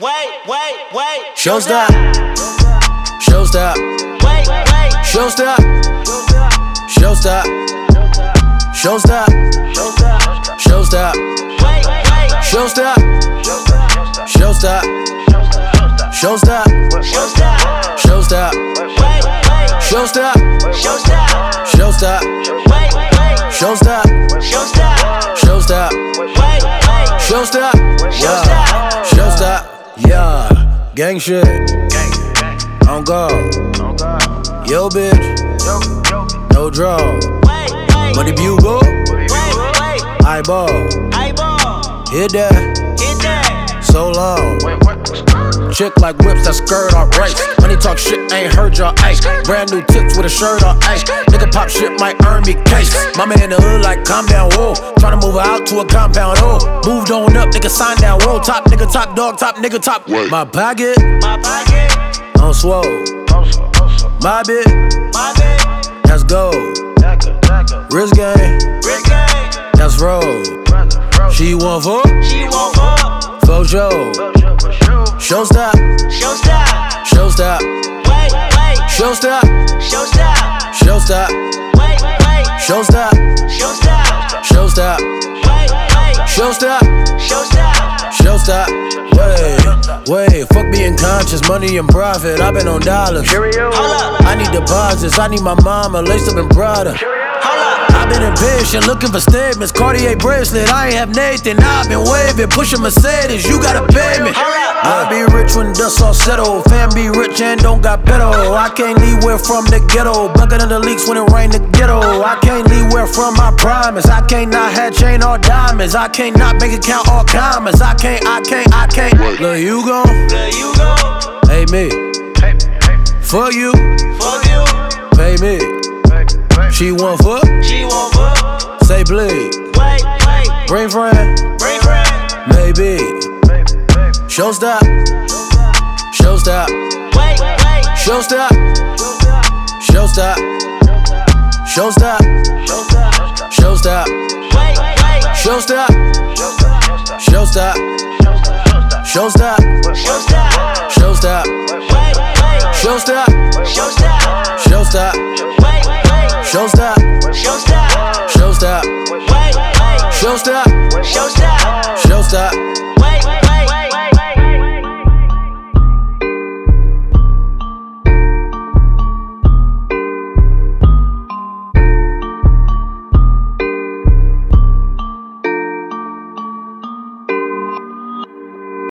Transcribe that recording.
Show stop. Show stop. Show stop. Show stop. Show stop. Show stop. Show stop. Show stop. Show stop. Show stop. Show stop. Show stop. Show stop. Show stop. Show stop. Yeah. Show stop. Yeah. Gang shit. On go. Yo bitch. No draw. Money bugle. Eyeball. Hit that. So long. Chick like whips, that skirt off race. Money talk shit, ain't heard y'all ice. Brand new tips with a shirt on ice. Nigga pop shit might earn me case. Mama in the hood like calm down, whoa. Tryna move her out to a compound, oh. Moved on up, nigga sign down, whoa. Top nigga, top dog, top nigga, top. My pocket, on swole. My bitch, that's gold. Wrist game, that's roll. She want fuck, for sure. Show stop. Show stop. Show stop. Show stop. Show stop. Show stop. Show stop. Show stop. Show stop. Wait, fuck being conscious, money and profit. I've been on dollars. I need deposits. I need my mama laced up in Prada. I've been impatient, looking for statements. Cartier bracelet, I ain't have Nathan. I've been waving, pushing Mercedes. You gotta pay me. I be rich when dust all settle. Fam be rich and don't got pedo. I can't leave where from the ghetto. Bunker in the leaks when it rain the ghetto. I can't leave where from my promise. I can't not have chain or diamonds. I can't not bank account or commas. I can't. Lil' you gon' hey me. For you. Pay me. She want fuck. Say bleed. Bring friend. Maybe. Show stop. Show stop. Show stop. Show stop. Show stop. Show stop. Show stop. Show stop. Show stop. Show stop. Show stop. Show stop. Show stop. Show stop. Show stop. Show stop.